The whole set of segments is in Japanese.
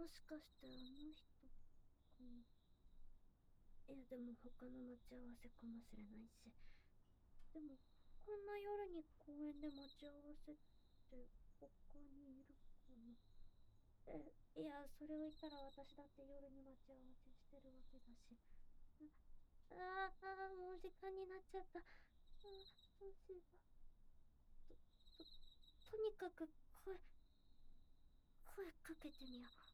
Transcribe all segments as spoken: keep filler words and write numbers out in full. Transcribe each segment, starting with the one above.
しかしてあの人かな。いや、でも他の待ち合わせかもしれないし。でも、こんな夜に公園で待ち合わせって他にいるかな。え、いや、それを言ったら私だって夜に待ち合わせしてるわけだし。ああー、もう時間になっちゃった。あー、どうしよう。と、とにかく声、声かけてみよう。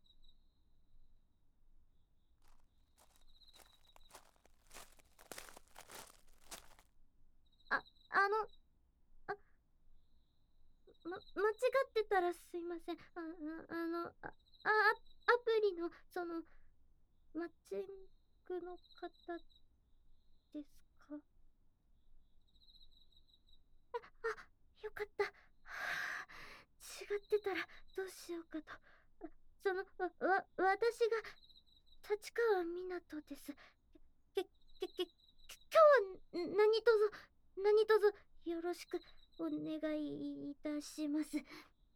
あ、あの、あ、ま、間違ってたらすいません。あ、あ、あの、あ、あ、アプリの、その、マッチングの方ですか？よかった。はあ、違ってたらどうしようかと。あ、その、わ、わ、私が立川湊です。け、け、け、今日は何卒、何卒よろしくお願いいたします。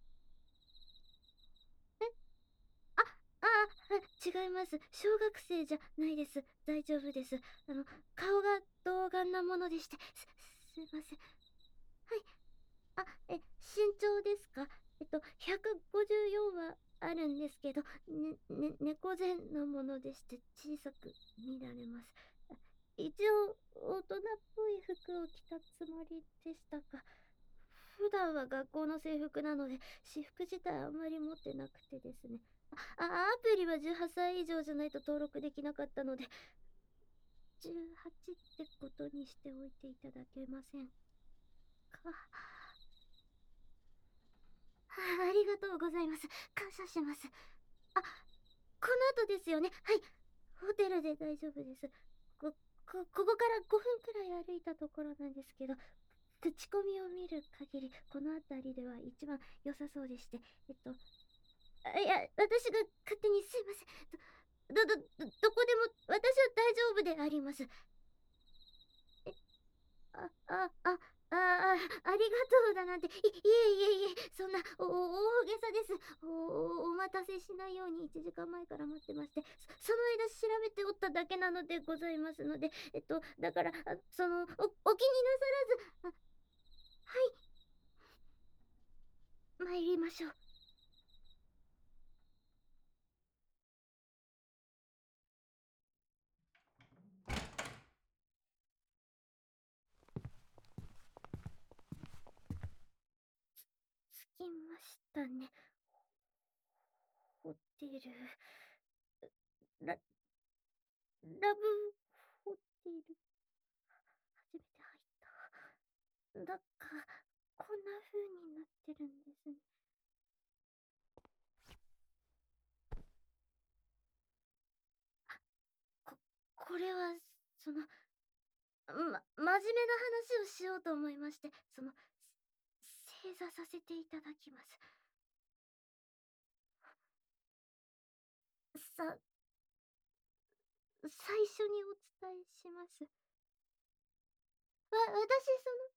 あ、あ、あ、違います。小学生じゃないです。大丈夫です。あの、顔が童顔なものでして、す、すいません。はい。あ、え、身長ですか？えっと、ひゃくごじゅうよんはあるんですけど、ね、ね、猫背なものでして小さく見られます。あ、一応、大人っぽい服を着たつもりでしたが、普段は学校の制服なので、私服自体あんまり持ってなくてですね。あ、あ、アプリはじゅうはっさい以上じゃないと登録できなかったので、じゅうはちってことにしておいていただけませんか？あ、ありがとうございます。感謝します。あ、この後ですよね。はい。ホテルで大丈夫です。こ、こ、ここからごふんくらい歩いたところなんですけど、口コミを見る限り、この辺りでは一番良さそうでして、えっと、あ、いや、私が勝手にすいません。ど、ど、ど、どこでも、私は大丈夫であります。え、あ、あ、あ、あ、あ、ありがとうだなんて、い、いえいえいえ、そんな、お、お大げさです。お、おお待たせしないようにいちじかんまえから待ってまして、そ、その間調べておっただけなのでございますので、えっと、だから、あ、その、お、お気になさらず、あ、はい、参りましょう。着きましたね。ホテル、ラ、ラブホテル、初めて入った。だか、こんな風になってるんですね。こ、これは、その、ま、真面目な話をしようと思いまして、その、正座させていただきます。さ、最初にお伝えします。わ、私、その、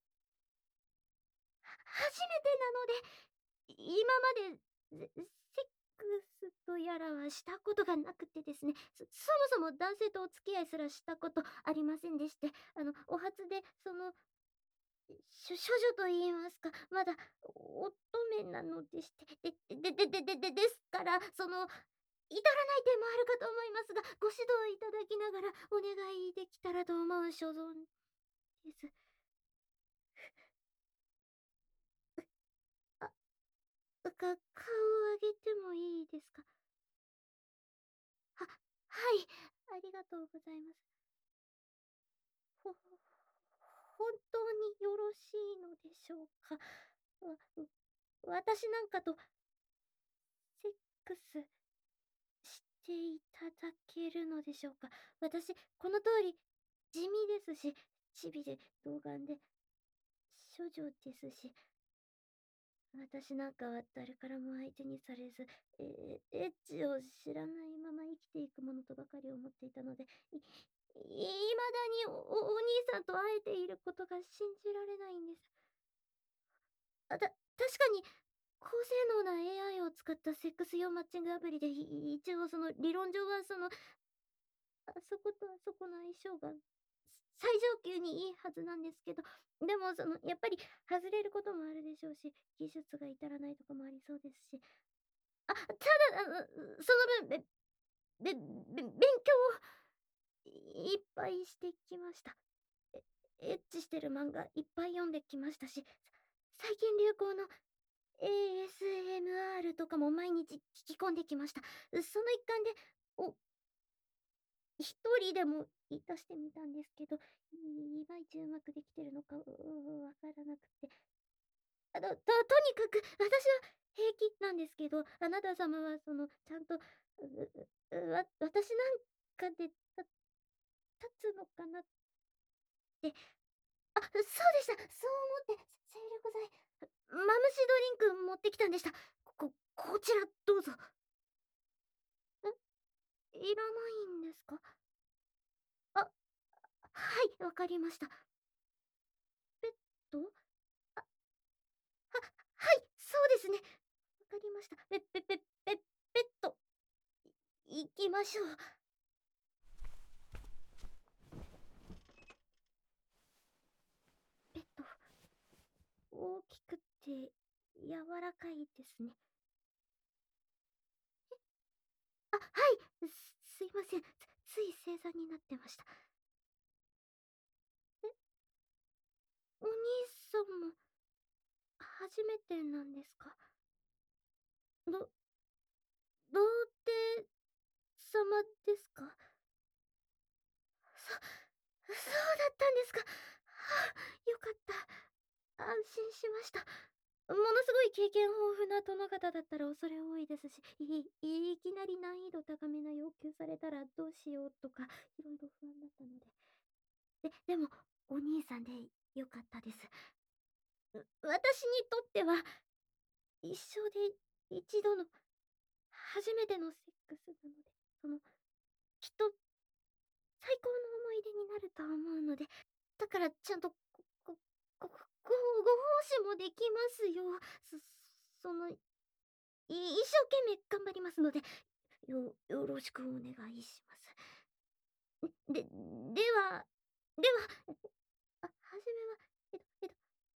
初めてなので、今まで、セセックスとやらはしたことがなくてですね、そ、そもそも男性とお付き合いすらしたことありませんでして、あの、お初で、その、しょ処女と言いますか、まだ乙女なのでして、で、で、で、で、で、で、ですから、その、至らない点もあるかと思いますが、ご指導いただきながらお願いできたらと思う所存です。あ、か、顔を上げてもいいですか？は、はい、ありがとうございます。ほ、本当によろしいのでしょうか？わ、私なんかと、セックスしていただけるのでしょうか？私、この通り、地味ですし、チビで童顔で、処女ですし、私なんかは誰からも相手にされず、えーエッチを知らないまま生きていくものとばかり思っていたので、い、いまだにお、お、お兄さんと会えていることが信じられないんです。あ、た、確かに、 高性能な エーアイ を使ったセックス用マッチングアプリで、い一応その理論上はその、あそことあそこの相性が最上級にいいはずなんですけど、でもそのやっぱり外れることもあるでしょうし、技術が至らないとかもありそうですし。あ、ただ、あの、その分、べべべ勉強をいっぱいしてきました。えエッチしてる漫画いっぱい読んできましたし、最近流行の エーエスエムアール とかも毎日聞き込んできました。その一環で、お一人でもいたしてみたんですけど、いまいちうまくできてるのか、ううわからなくて。あの、ととにかく私は平気なんですけど、あなた様はその、ちゃんと、ううわ私なんかで、た立つのかなって。あ、そうでした。そう思って精力剤、マムシドリンク持ってきたんでした。ここちらどうぞ。え、いらないんですか？あ、はい、わかりました。ペット？あ、ははい、そうですね。わかりました。ペペペペペット、い行きましょう。ペット、大きくて柔らかいですね。あ、はい、すすいません。つつい正座になってました。え、お兄さんも初めてなんですか？ど童貞様ですか？そそうだったんですか。はあ、よかった。安心しました。ものすごい経験豊富な殿方だったら恐れ多いですし、いいきなり難易度高めな要求されたらどうしようとか、いろいろ不安だったので。で、でも、お兄さんでよかったです。う私にとっては、一生で一度の初めてのセックスなので、その、きっと最高の思い出になると思うので、だからちゃんと、ごごごごご奉仕もできますよ。そその、い一生懸命頑張りますので、よよろしくお願いします。でではでは、あ、初めは、えっとえっと、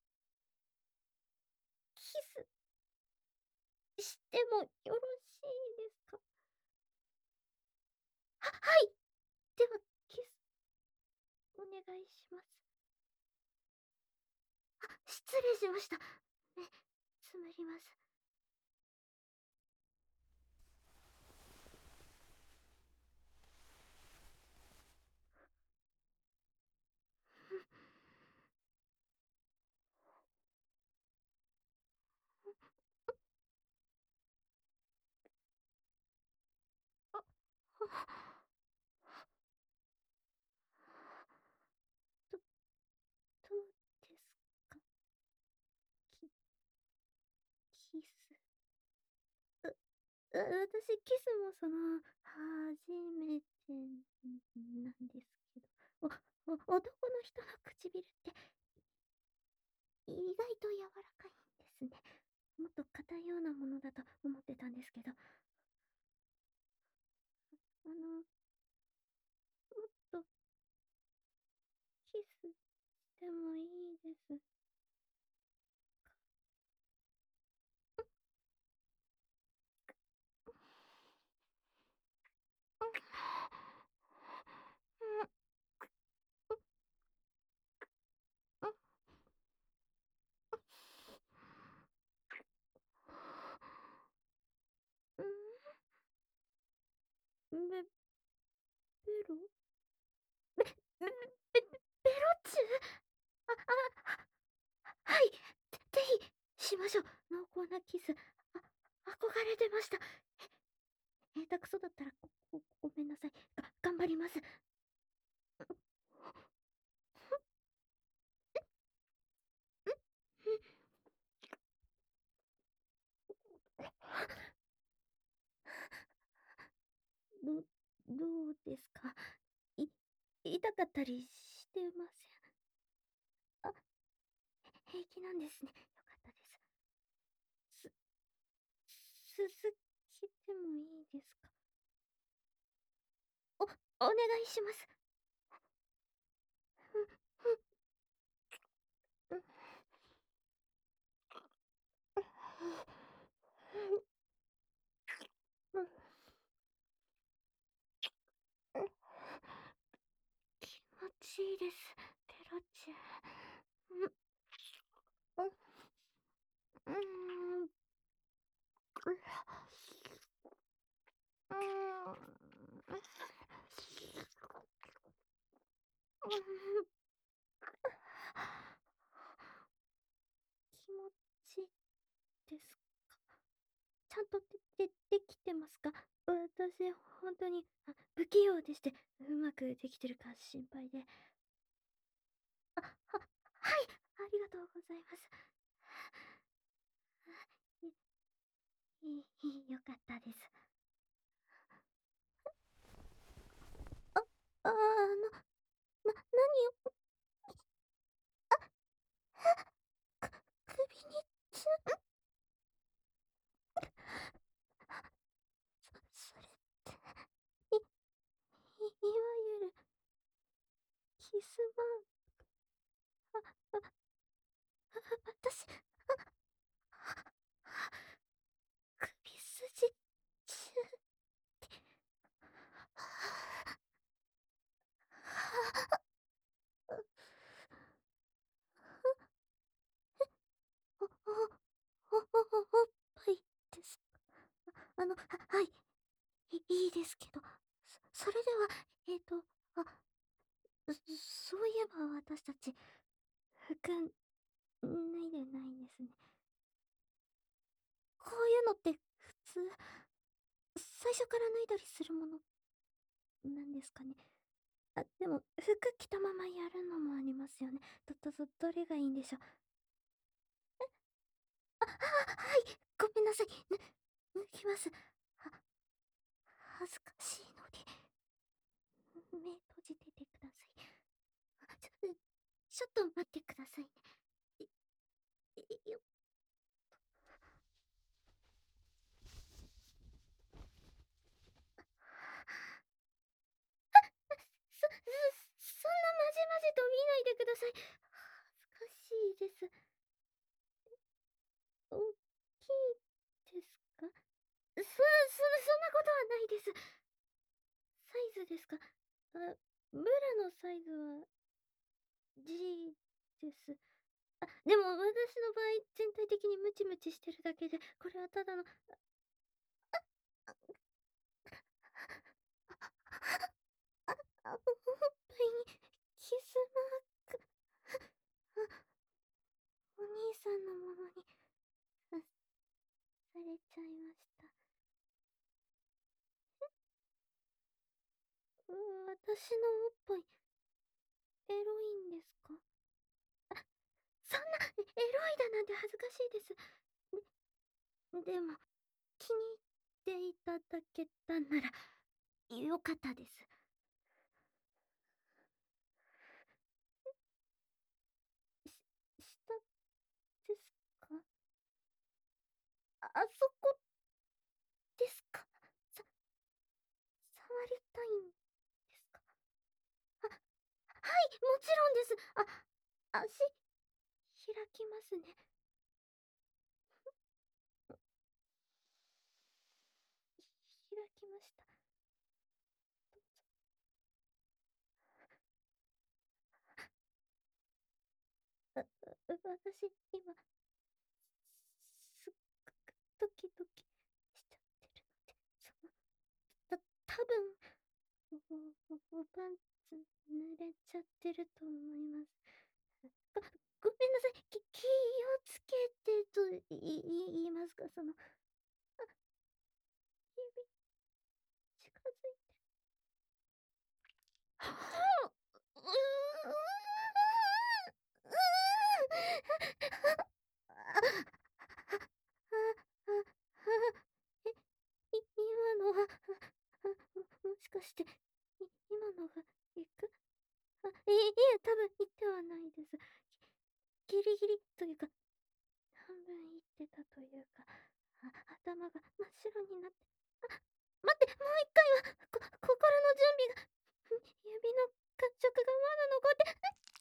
キスしてもよろしいですか？ははい。では、キスお願いします。あ、失礼しました。目つむります。あ、どどうですか？キキス。うう私キスもその、初めてなんですけど。おお男の人の唇って意外と柔らかいんですね。もっと硬いようなものだと思ってたんですけど。あの、もっとキスしてもいいですうん、べ、ベロべ、べ、べ、ベロチュー。あ、あ、はい。ぜぜひ、しましょう。濃厚なキス。あ、憧れてました。え、下手くそだったらご、ご、ごめんなさい。が、頑張ります。ど、どうですか？い、痛かったりしてません？あ、平気なんですね。よかったです。 続けてもいいですか？お、お願いします。ふん、ふん、うん、うん、うん、うん、気持ちいいです。ペロチェ。うん、うん、うーん、う、うーん、うん、気持ちいいですか？ちゃんとででできてますか？私、ほんとに、あ、不器用でして、うまくできてるか心配で。あ、ははい、ありがとうございます。いいい良かったです。あ、ああの、な何を、首につんそそれって、いいいわゆるキスマーク、あ、あ、あ、私、首筋チュー、おおおおおっぱいです。あの、ははい、いいいですけど、そそれでは、えっと、あ、そそういえば私たち、服脱いでないんですね。こういうのって普通、最初から脱いだりするものなんですかね。あ、でも、服着たままやるのもありますよね。どどどどれがいいんでしょう。あ、あ、はい、ごめんなさい。ぬ脱ぎます。は恥ずかしいので、目閉じててください。あ、ちょちょっと待ってくださいね。いいよ。そそそんなまじまじと見ないでください。恥ずかしいです。大きいですか？そそそんなことはないです。サイズですか？あ、ブラのサイズは G です。あ、でも私の場合、全体的にムチムチしてるだけで、これはただの、あ、あ、おっぱいにキスマーク。あ、お兄さんのものにさされちゃいました。う私のおっぱい、エロいんですか？そんな、エロいだなんて恥ずかしいです。で、でも、気に入っていただけたなら、よかったです。し、下ですか？あ、あそこですか？さ、触りたいんですか？あ、はい、もちろんです。あ、足、開きますね。開きました。あ、あ私、今、すっごくドキドキしちゃってるので、その、た、多分、お、お、おパンツ濡れちゃってると思います。ご、ごめんなさい。き、気をつけてとい、い、言いますか、その、あ、指、近づいて。はあ、うーん、うーん、あ、え、い、今のは、も、もしかして、い、今のが、いく、あ、い、いえ、多分言ってはないです。ギリギリというか、半分言ってたというか。 頭が真っ白になって。あ、待って、もう一回は、こ、心の準備が。指の感触がまだ残って。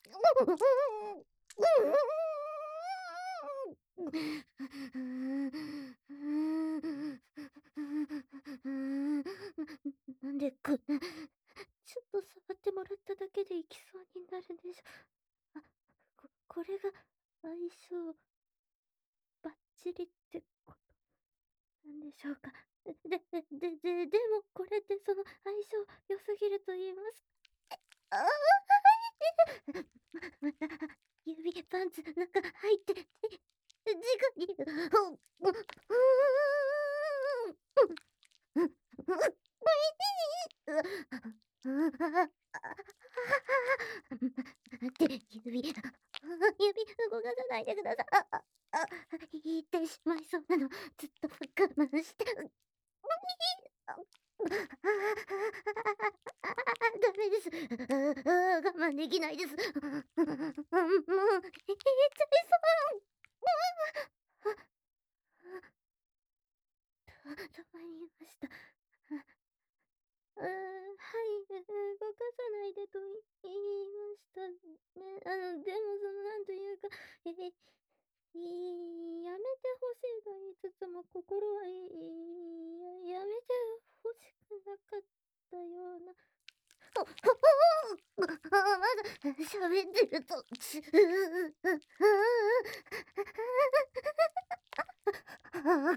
なんでこんな、ちょっと触ってもらっただけでいきそうになるんでしょ。あ、こ、これが相性バッチリってことなんでしょうか。で、で、で、で、でもこれってその相性良すぎると言います。ああ、また指パンツ中入って、直に、ほん、う、うーん、って指、指動かさないでください。あ、あ、あ、言ってしまいそうなの、ずっと我慢して。ダメです。我慢できないです。もう、言っちゃいそう。止まりました。うー、はい、動かさないでと言いましたね。あの、でもその、なんというか、え、いやめてほしいと言いつつも、心は、い、や、やめてほしくなかったような。お、お、お、あ、まだ喋ってると、つ、あ、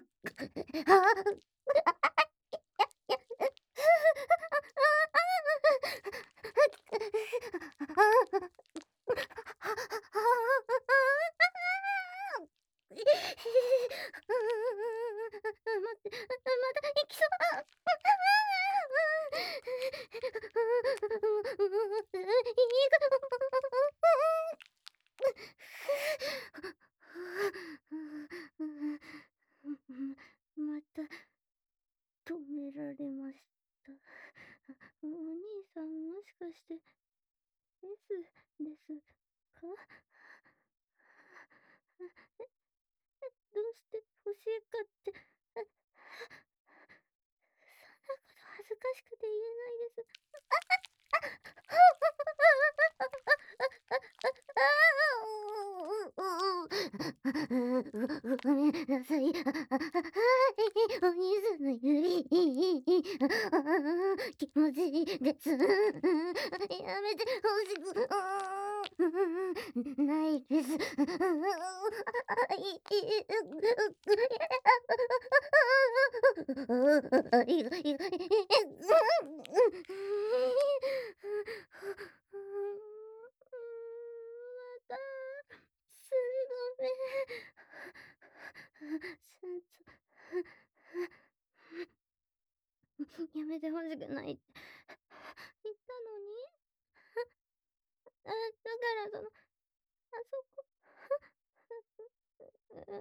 待って、また行きそう。また止められました。お兄さん、もしかして S ですか？どうして欲しいかって、そんなこと恥ずかしくて言えないです。ごめんなさい。お兄さんの指、気持ちいいです。やめてほしくないです。また、すごめん。やめてほしくないって言ったのに。あ、だからその、あそこ、あそこです。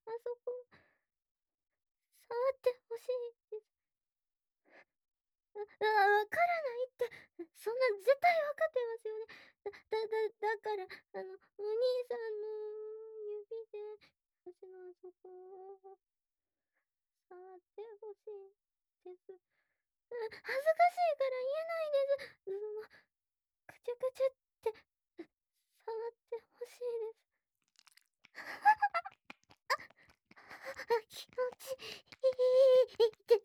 あそこ。触ってほしいです。あ、あ、わからないって。そんな絶対わかってますよね。だ、だ、だ、だから、あの、お兄さんの指で、私のあそこを触ってほしいです。あ、恥ずかしいから言えないです。その、くちゅくちゅって触ってほしいです。気持ちいいです。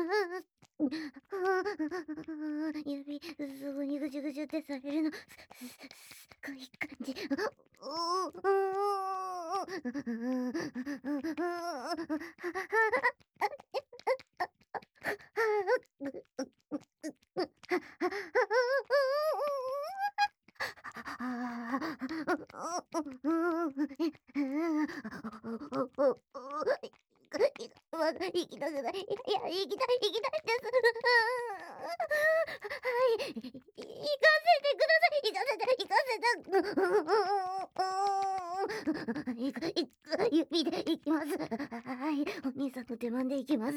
指、そこにぐじゅぐじゅってされるの、す、す、すごい感じ。おまだ行きたくない。いや、行きたい、行きたいです。はい。行かせてください。行かせて、行かせて。行く、行く、指で行きます。はい。お兄さんの手間で行きます。